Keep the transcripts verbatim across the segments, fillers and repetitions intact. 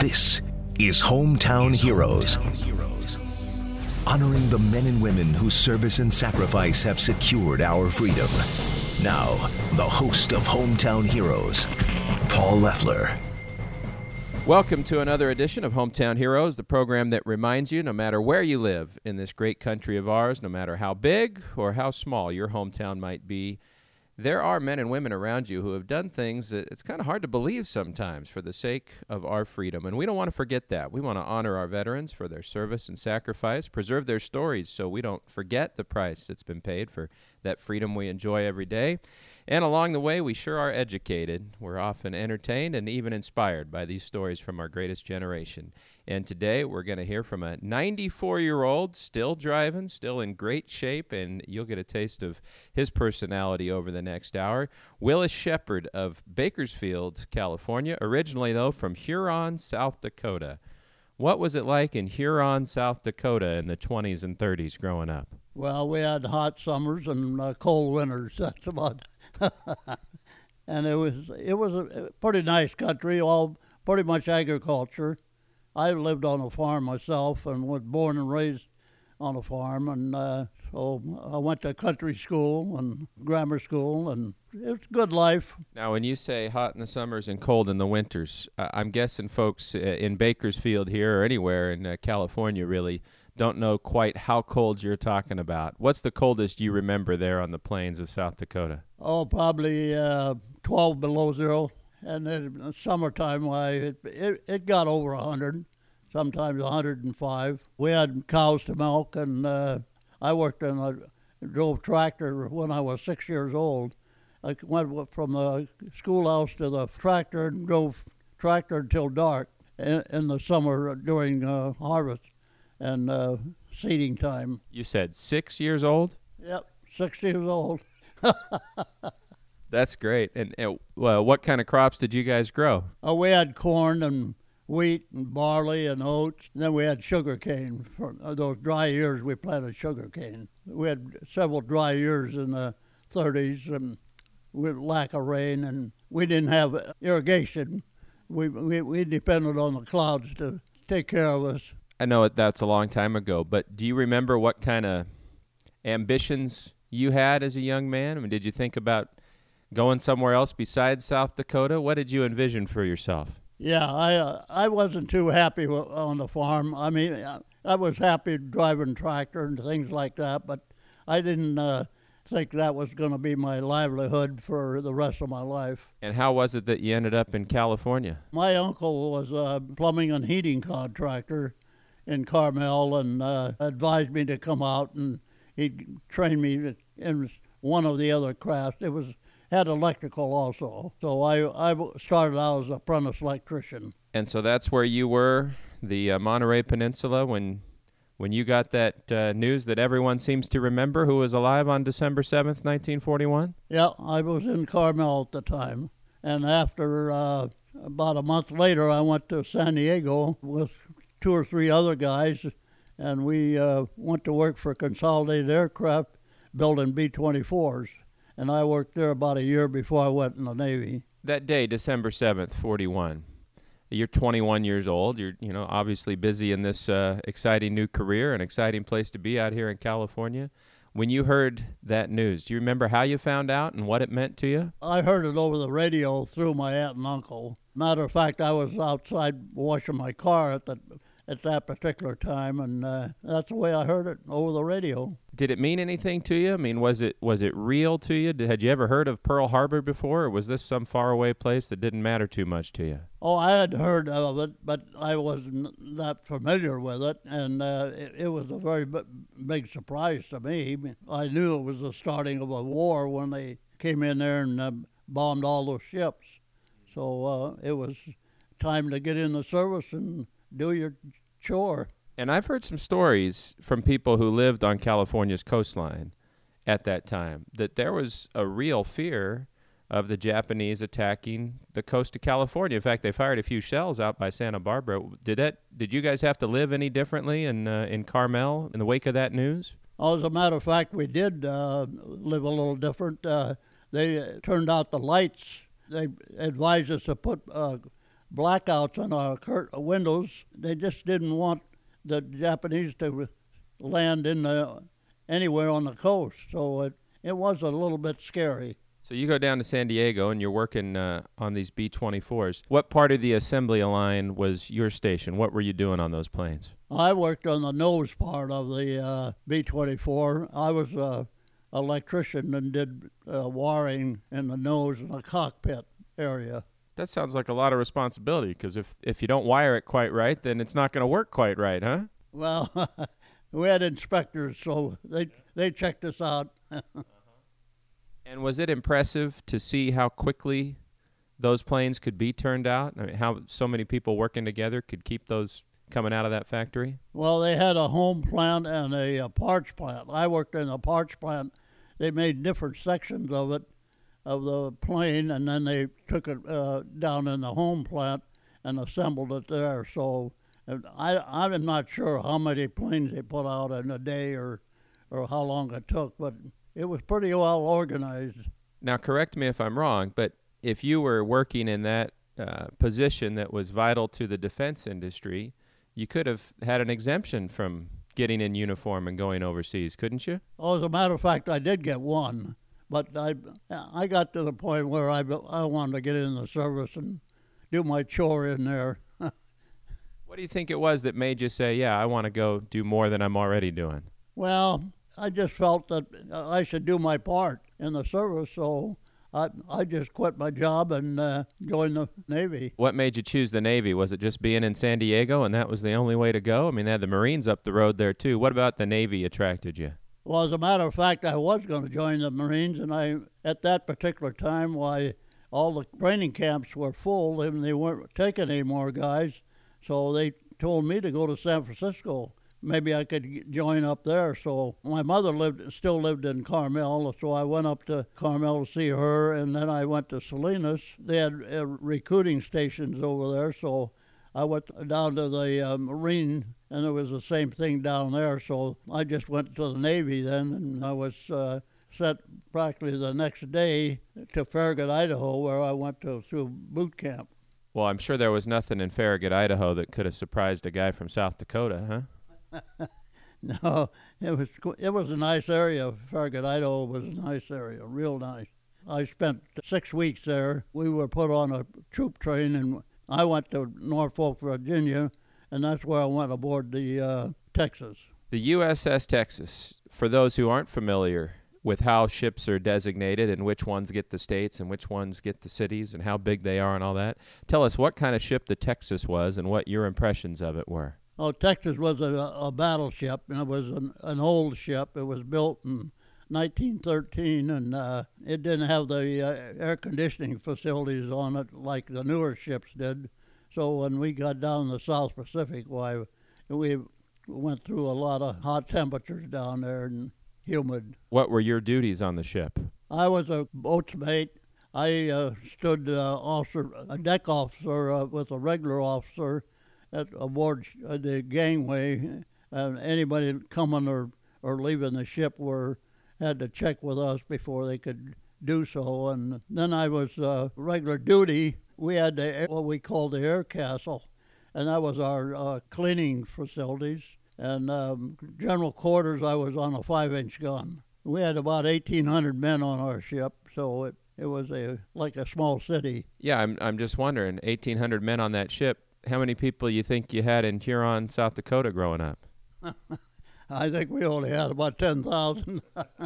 This is Hometown Heroes. Honoring the men and women whose service and sacrifice have secured our freedom. Now, the host of Hometown Heroes, Paul Leffler. Welcome to another edition of Hometown Heroes, the program that reminds you no matter where you live in this great country of ours, no matter how big or how small your hometown might be, there are men and women around you who have done things that it's kind of hard to believe sometimes for the sake of our freedom. And we don't want to forget that. We want to honor our veterans for their service and sacrifice, preserve their stories so we don't forget the price that's been paid for that freedom we enjoy every day. And along the way, we sure are educated. We're often entertained and even inspired by these stories from our greatest generation. And today, we're going to hear from a ninety-four-year-old, still driving, still in great shape, and you'll get a taste of his personality over the next hour. Willis Shepard of Bakersfield, California, originally, though, from Huron, South Dakota. What was it like in Huron, South Dakota in the twenties and thirties growing up? Well, we had hot summers and uh, cold winters. That's about and it was it was a pretty nice country, all pretty much agriculture. I lived on a farm myself and was born and raised on a farm, and uh, so I went to country school and grammar school, and it's a good life. Now, when you say hot in the summers and cold in the winters, uh, I'm guessing folks uh, in Bakersfield here or anywhere in uh, California really don't know quite how cold you're talking about. What's the coldest you remember there on the plains of South Dakota? Oh, probably uh, twelve below zero. And then in the summertime, why, it, it, it got over one hundred, sometimes one hundred five. We had cows to milk, and uh, I worked in a drove tractor when I was six years old. I went from the schoolhouse to the tractor and drove tractor until dark in, in the summer during uh, harvest and uh, seeding time. You said six years old? Yep, six years old. That's great. And, and well, what kind of crops did you guys grow? Oh, we had corn and wheat and barley and oats. And then we had sugar cane. For those dry years, we planted sugar cane. We had several dry years in the thirties and with lack of rain, and we didn't have irrigation. We, we, we depended on the clouds to take care of us. I know that's a long time ago, but do you remember what kind of ambitions you had as a young man? I mean, did you think about going somewhere else besides South Dakota? What did you envision for yourself? Yeah, I uh, I wasn't too happy on the farm. I mean, I, I was happy driving tractor and things like that, but I didn't uh, think that was going to be my livelihood for the rest of my life. And how was it that you ended up in California? My uncle was a plumbing and heating contractor in Carmel, and uh, advised me to come out, and he trained me in one of the other crafts. It was had electrical also, so I, I started out as an apprentice electrician. And so that's where you were, the uh, Monterey Peninsula, when when you got that uh, news that everyone seems to remember, who was alive on December seventh, nineteen forty-one? Yeah, I was in Carmel at the time, and after uh, about a month later, I went to San Diego with two or three other guys, and we uh, went to work for Consolidated Aircraft building B twenty-fours, and I worked there about a year before I went in the Navy. That day, December seventh, forty-one, you're twenty-one years old. You're, you know, obviously busy in this uh, exciting new career, an exciting place to be out here in California. When you heard that news, do you remember how you found out and what it meant to you? I heard it over the radio through my aunt and uncle. Matter of fact, I was outside washing my car at the at that particular time, and uh, that's the way I heard it, over the radio. Did it mean anything to you? I mean, was it was it real to you? Did, had you ever heard of Pearl Harbor before, or was this some faraway place that didn't matter too much to you? Oh, I had heard of it, but I wasn't that familiar with it, and uh, it, it was a very b- big surprise to me. I knew it was the starting of a war when they came in there and uh, bombed all those ships. So uh, it was time to get in the service and do your chore. And I've heard some stories from people who lived on California's coastline at that time that there was a real fear of the Japanese attacking the coast of California. In fact, they fired a few shells out by Santa Barbara. Did that? Did you guys have to live any differently in uh, in Carmel in the wake of that news? Oh, as a matter of fact, we did uh, live a little different. Uh, they turned out the lights. They advised us to put uh, blackouts on our cur- windows. They just didn't want the Japanese to land in the, anywhere on the coast. So it, it was a little bit scary. So you go down to San Diego and you're working uh, on these B twenty-fours. What part of the assembly line was your station? What were you doing on those planes? I worked on the nose part of the uh, B twenty-four. I was an electrician and did uh, wiring in the nose and the cockpit area. That sounds like a lot of responsibility, because if, if you don't wire it quite right, then it's not going to work quite right, huh? Well, we had inspectors, so they, they checked us out. And was it impressive to see how quickly those planes could be turned out? I mean, how so many people working together could keep those coming out of that factory? Well, they had a home plant and a, a parts plant. I worked in a parts plant. They made different sections of it, of the plane, and then they took it uh, down in the home plant and assembled it there. So I, I'm not sure how many planes they put out in a day or, or how long it took, but it was pretty well organized. Now, correct me if I'm wrong, but if you were working in that uh, position that was vital to the defense industry, you could have had an exemption from getting in uniform and going overseas, couldn't you? Oh, as a matter of fact, I did get one, but I, I got to the point where I, I wanted to get in the service and do my chore in there. What do you think it was that made you say, yeah, I want to go do more than I'm already doing? Well, I just felt that I should do my part in the service, so I I just quit my job and uh, joined the Navy. What made you choose the Navy? Was it just being in San Diego and that was the only way to go? I mean, they had the Marines up the road there, too. What about the Navy attracted you? Well, as a matter of fact, I was going to join the Marines, and I at that particular time, why all the training camps were full and they weren't taking any more guys, so they told me to go to San Francisco. Maybe I could join up there. So my mother lived, still lived in Carmel, so I went up to Carmel to see her, and then I went to Salinas. They had uh, recruiting stations over there, so I went down to the uh, Marine, and it was the same thing down there. So I just went to the Navy then, and I was uh, sent practically the next day to Farragut, Idaho, where I went to through boot camp. Well, I'm sure there was nothing in Farragut, Idaho that could have surprised a guy from South Dakota, huh? No, it was it was a nice area. Farragut, Idaho was a nice area, real nice. I spent six weeks there. We were put on a troop train, and I went to Norfolk, Virginia, and that's where I went aboard the uh, Texas. The U S S Texas, for those who aren't familiar with how ships are designated and which ones get the states and which ones get the cities and how big they are and all that, tell us what kind of ship the Texas was and what your impressions of it were. Oh, Texas was a, a battleship, and it was an, an old ship. It was built in nineteen thirteen, and uh, it didn't have the uh, air conditioning facilities on it like the newer ships did. So when we got down in the South Pacific, why, we went through a lot of hot temperatures down there and humid. What were your duties on the ship? I was a boat's mate. I uh, stood uh, officer, a deck officer uh, with a regular officer at aboard the gangway, and anybody coming or, or leaving the ship were had to check with us before they could do so. And then I was uh, regular duty. We had the, what we called the air castle, and that was our uh, cleaning facilities. And um, general quarters, I was on a five-inch gun. We had about eighteen hundred men on our ship, so it, it was a like a small city. Yeah, I'm I'm just wondering, eighteen hundred men on that ship. How many people you think you had in Huron, South Dakota growing up? I think we only had about ten thousand.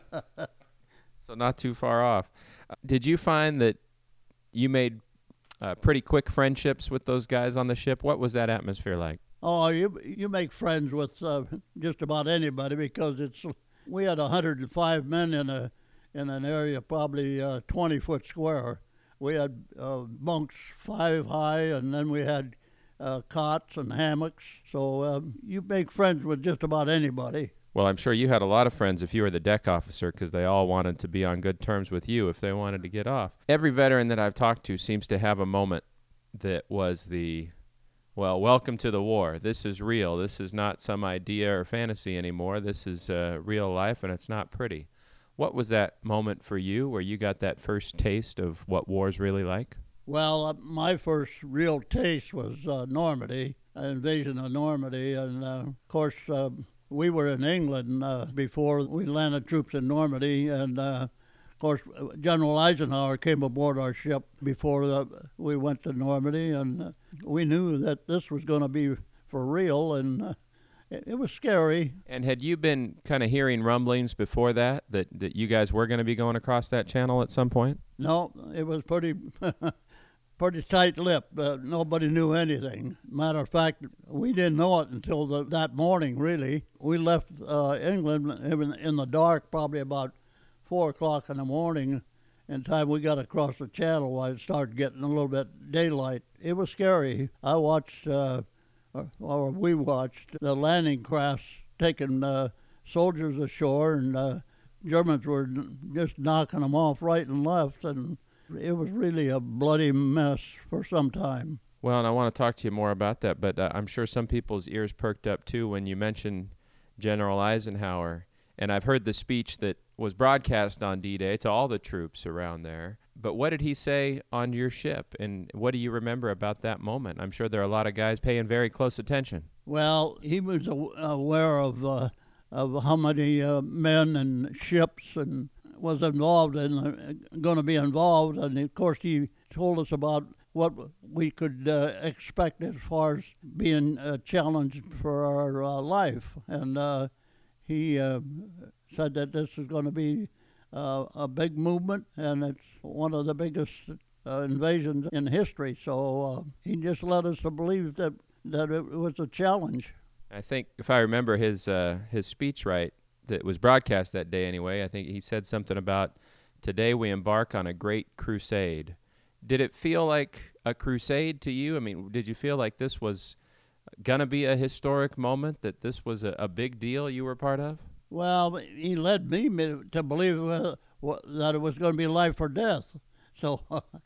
So not too far off. Uh, did you find that you made uh, pretty quick friendships with those guys on the ship? What was that atmosphere like? Oh, you you make friends with uh, just about anybody because it's we had one hundred five men in a in an area probably uh, twenty foot square. We had uh, bunks five high, and then we had Uh, cots and hammocks, so um, you make friends with just about anybody. Well, I'm sure you had a lot of friends if you were the deck officer, because they all wanted to be on good terms with you if they wanted to get off. Every veteran that I've talked to seems to have a moment that was the, well, welcome to the war. This is real. This is not some idea or fantasy anymore. This is uh, real life, and it's not pretty. What was that moment for you where you got that first taste of what war's really like? Well, uh, my first real taste was uh, Normandy, invasion of Normandy, and uh, of course uh, we were in England uh, before we landed troops in Normandy, and uh, of course General Eisenhower came aboard our ship before the, we went to Normandy, and uh, we knew that this was going to be for real, and uh, it, it was scary. And had you been kind of hearing rumblings before that, that, that you guys were going to be going across that channel at some point? No, it was pretty pretty tight-lipped. Uh, nobody knew anything. Matter of fact, we didn't know it until the, that morning, really. We left uh, England in, in the dark, probably about four o'clock in the morning. In time we got across the channel while it started getting a little bit daylight. It was scary. I watched, uh, or, or we watched, the landing crafts taking uh, soldiers ashore, and uh, Germans were just knocking them off right and left, and it was really a bloody mess for some time. Well, and I want to talk to you more about that, but uh, I'm sure some people's ears perked up too when you mentioned General Eisenhower. And I've heard the speech that was broadcast on D-Day to all the troops around there. But what did he say on your ship, and what do you remember about that moment? I'm sure there are a lot of guys paying very close attention. Well, he was aware of uh, of how many uh, men and ships and was involved and uh, going to be involved, and of course he told us about what we could uh, expect as far as being uh, challenged for our uh, life, and uh, he uh, said that this is going to be uh, a big movement, and it's one of the biggest uh, invasions in history. So uh, he just led us to believe that that it was a challenge. I think if I remember his uh, his speech right, that was broadcast that day anyway, I think he said something about, today we embark on a great crusade. Did it feel like a crusade to you? I mean, did you feel like this was going to be a historic moment, that this was a, a big deal you were part of? Well, he led me to believe uh, that it was going to be life or death. So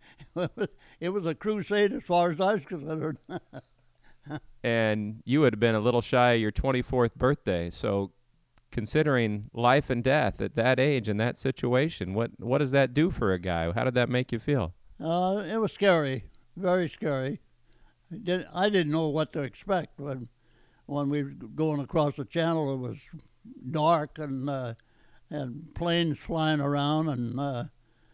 it was a crusade as far as I was concerned. And you had been a little shy of your twenty-fourth birthday, so considering life and death at that age and that situation, what what does that do for a guy? How did that make you feel? Uh, it was scary, very scary. I didn't, I didn't know what to expect when when we were going across the channel. It was dark and uh, and planes flying around, and uh,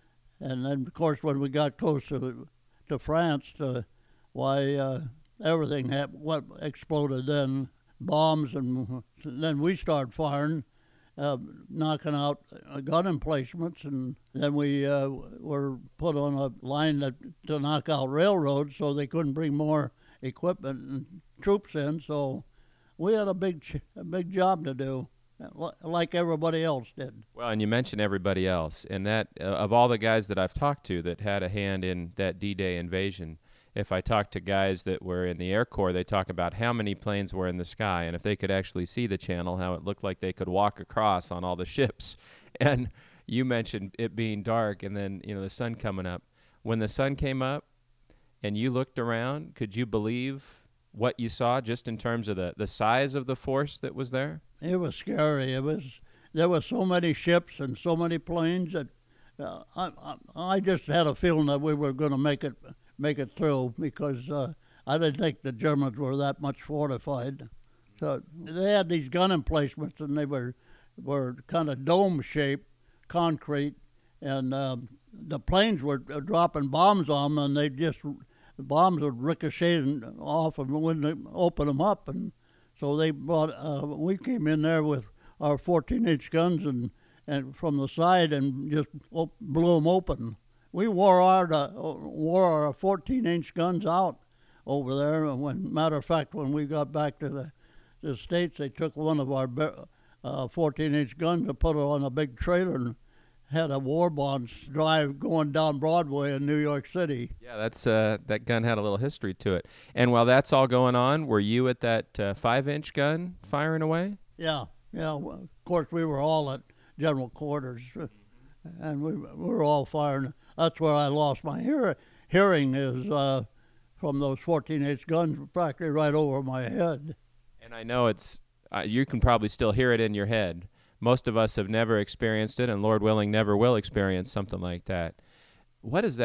and then of course when we got close to to France, to, why uh, everything had, what exploded then. Bombs, and then we started firing, uh, knocking out gun emplacements, and then we uh, were put on a line that, to knock out railroads, so they couldn't bring more equipment and troops in. So we had a big, a big job to do, like everybody else did. Well, and you mentioned everybody else, and that uh, of all the guys that I've talked to that had a hand in that D-Day invasion, if I talk to guys that were in the Air Corps, they talk about how many planes were in the sky, and if they could actually see the channel, how it looked like they could walk across on all the ships. And you mentioned it being dark and then, you know, the sun coming up. When the sun came up and you looked around, could you believe what you saw just in terms of the, the size of the force that was there? It was scary. It was there were so many ships and so many planes that uh, I, I I just had a feeling that we were going to make it make it through, because uh, I didn't think the Germans were that much fortified. So they had these gun emplacements, and they were were kind of dome-shaped, concrete, and uh, the planes were dropping bombs on them, and they just the bombs would ricochet off and wouldn't open them up, and so they brought. Uh, we came in there with our fourteen-inch guns and and from the side and just op- blew them open. We wore our uh, wore our fourteen-inch guns out over there. And when matter of fact, when we got back to the, the States, they took one of our uh, fourteen-inch guns and put it on a big trailer and had a war bonds drive going down Broadway in New York City. Yeah, that's uh, that gun had a little history to it. And while that's all going on, were you at that uh, five-inch gun firing away? Yeah, yeah. Well, of course, we were all at general quarters, and we, we were all firing. That's where I lost my hear- hearing is uh, from those fourteen-inch guns practically right over my head. And I know it's uh, you can probably still hear it in your head. Most of us have never experienced it, and Lord willing, never will experience something like that. What does that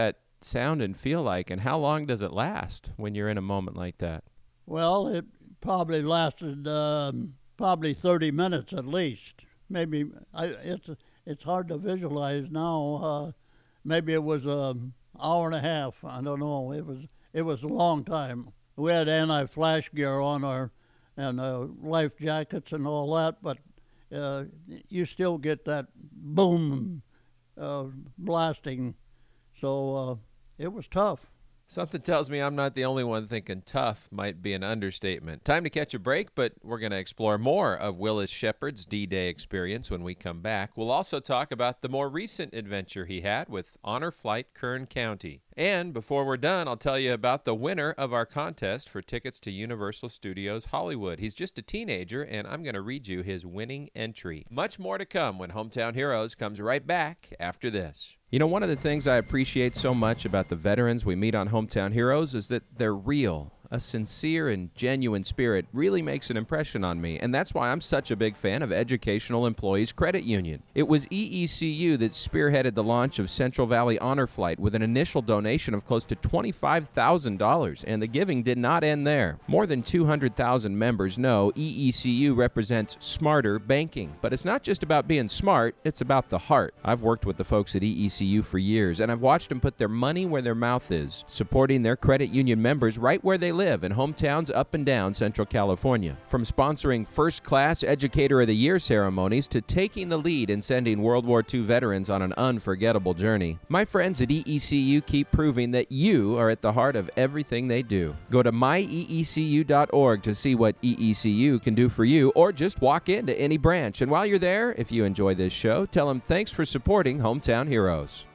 sound and feel like, and how long does it last when you're in a moment like that? Well, it probably lasted um, probably thirty minutes at least. Maybe I, it's it's hard to visualize now. Uh, maybe it was an hour and a half. I don't know. It was it was a long time. We had anti-flash gear on our and uh, life jackets and all that, but uh, you still get that boom uh, blasting. So uh, it was tough. Something tells me I'm not the only one thinking tough might be an understatement. Time to catch a break, but we're going to explore more of Willis Shepard's D-Day experience when we come back. We'll also talk about the more recent adventure he had with Honor Flight Kern County. And before we're done, I'll tell you about the winner of our contest for tickets to Universal Studios Hollywood. He's just a teenager, and I'm going to read you his winning entry. Much more to come when Hometown Heroes comes right back after this. You know, one of the things I appreciate so much about the veterans we meet on Hometown Heroes is that they're real. A sincere and genuine spirit really makes an impression on me, and that's why I'm such a big fan of Educational Employees Credit Union. It was E E C U that spearheaded the launch of Central Valley Honor Flight with an initial donation of close to twenty-five thousand dollars, and the giving did not end there. More than two hundred thousand members know E E C U represents smarter banking, but it's not just about being smart, it's about the heart. I've worked with the folks at E E C U for years, and I've watched them put their money where their mouth is, supporting their credit union members right where they live. live in hometowns up and down Central California. From sponsoring first-class Educator of the Year ceremonies to taking the lead in sending World War Two veterans on an unforgettable journey, my friends at E E C U keep proving that you are at the heart of everything they do. Go to my e e c u dot org to see what E E C U can do for you, or just walk into any branch. And while you're there, if you enjoy this show, tell them thanks for supporting Hometown Heroes.